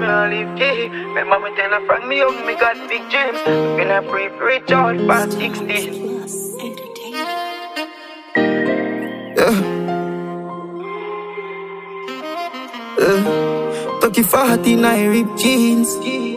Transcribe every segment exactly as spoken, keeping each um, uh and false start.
I live G. Remember me tell her Frank me up, me got big dreams. Been a pre reach out past sixteen. Yeah. Yeah. Tucky forty in I rip jeans.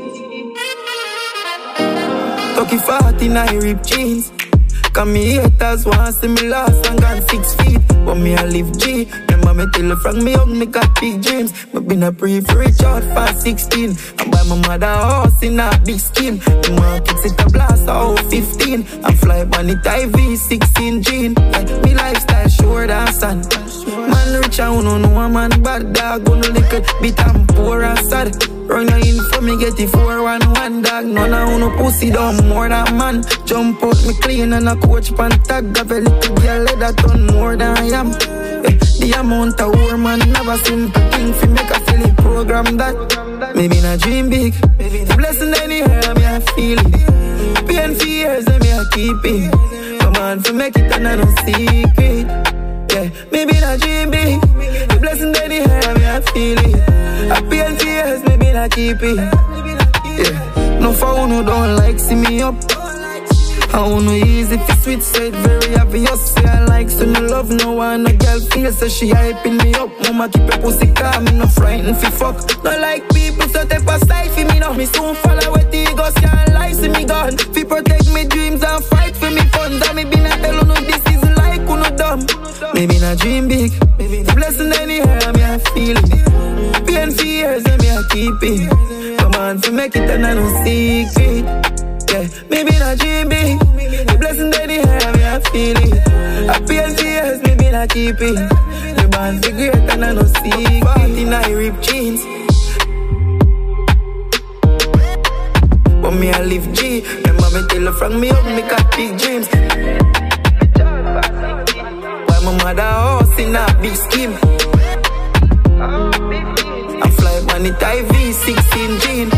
Tucky forty in I rip jeans. Cause me haters want see me lost and gone six feet. But me I live G. Remember me tell her Frank me up, me got big dreams. Me been a pre reach out for sixteen. And buy my mother a house in a big scheme. The markets it a blast out fifteen. And fly on it I V sixteen jean. Like me lifestyle sure than sun. Man rich and no know a man bad dog. Gonna lick a bit and poor and sad. Run your in for me get it four one one dog. None of no pussy down more than man. Jump out me clean and a coach pan tag. Have a little girl that done more than I am. eh, The amount of war man never simple thing fi make a silly program that. Maybe not dream big. The blessing anywhere me I feel it. Pain for years and me I keep it. Come on fi make it and I no secret. Yeah, maybe not dream big. The blessing anywhere me I feel it. I pain for years, maybe not keep it. Yeah, no for who don't like see me up. I wanna easy fi sweet, so it very obvious. Say I like, so no love, no one. A girl feel so she hyping me up. Mama keep a pussy calm, me no frightened fi fuck. No like people, so take a side fi me now. Me soon follow with the egos, can't lie, see me gone. Fi protect me dreams and fight for me funds. And me be not tell no this is like who no dumb. Maybe not dream big. The blessing anywhere, me I feel it. Pain for years, and me I keep it. Come on, fi make it and I no secret. Yeah, maybe not dream big. The blessing anywhere, me I feel it. I pain for years, maybe not keep it. The band for great and I no secret. Party in I rip jeans. But me I live G. Remember me tell her Frank me up, me got big dreams. My mother house in a big scheme. I fly on it I V sixteen jean.